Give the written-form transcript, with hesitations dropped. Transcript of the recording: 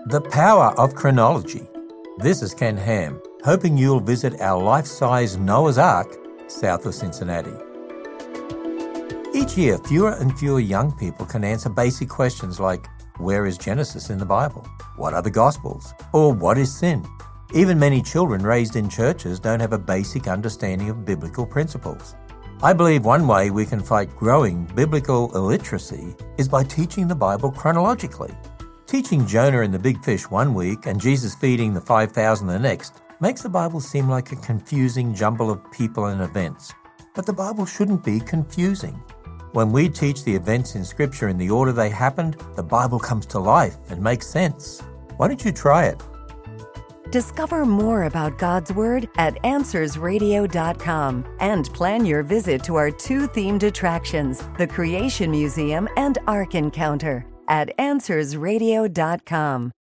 The Power of Chronology. This is Ken Ham, hoping you'll visit our life-size Noah's Ark south of Cincinnati. Each year, fewer and fewer young people can answer basic questions like, where is Genesis in the Bible? What are the Gospels? Or what is sin? Even many children raised in churches don't have a basic understanding of biblical principles. I believe one way we can fight growing biblical illiteracy is by teaching the Bible chronologically. Teaching Jonah and the big fish one week and Jesus feeding the 5,000 the next makes the Bible seem like a confusing jumble of people and events. But the Bible shouldn't be confusing. When we teach the events in Scripture in the order they happened, the Bible comes to life and makes sense. Why don't you try it? Discover more about God's Word at AnswersRadio.com and plan your visit to our 2 themed attractions, the Creation Museum and Ark Encounter, at AnswersRadio.com.